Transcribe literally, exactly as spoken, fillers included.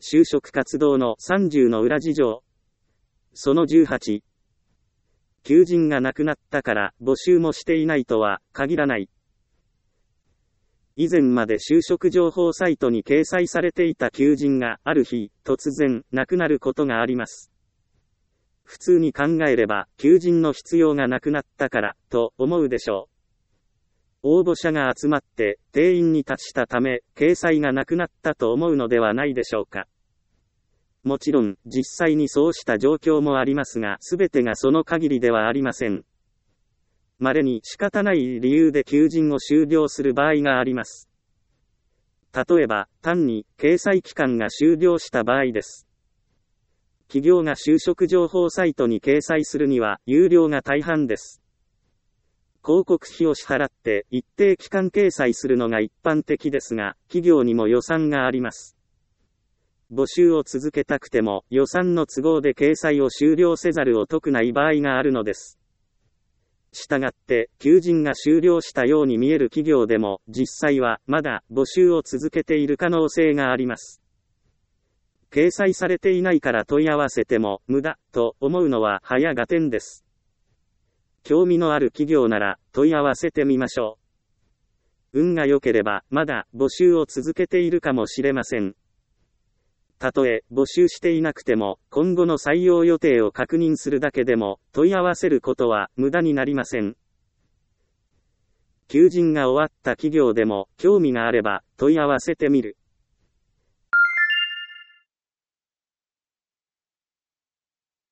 就職活動のさんじゅうの裏事情。そのじゅうはち。求人がなくなったから募集もしていないとは限らない。以前まで就職情報サイトに掲載されていた求人がある日突然なくなることがあります。普通に考えれば求人の必要がなくなったからと思うでしょう。応募者が集まって定員に達したため掲載がなくなったと思うのではないでしょうか。もちろん実際にそうした状況もありますが、すべてがその限りではありません。稀に仕方ない理由で求人を終了する場合があります。例えば単に掲載期間が終了した場合です。企業が就職情報サイトに掲載するには有料が大半です。広告費を支払って一定期間掲載するのが一般的ですが、企業にも予算があります。募集を続けたくても予算の都合で掲載を終了せざるを得ない場合があるのです。したがって、求人が終了したように見える企業でも、実際はまだ募集を続けている可能性があります。掲載されていないから問い合わせても無駄と思うのは早合点です。興味のある企業なら問い合わせてみましょう。運が良ければまだ募集を続けているかもしれません。たとえ募集していなくても今後の採用予定を確認するだけでも問い合わせることは無駄になりません。求人が終わった企業でも興味があれば問い合わせてみる。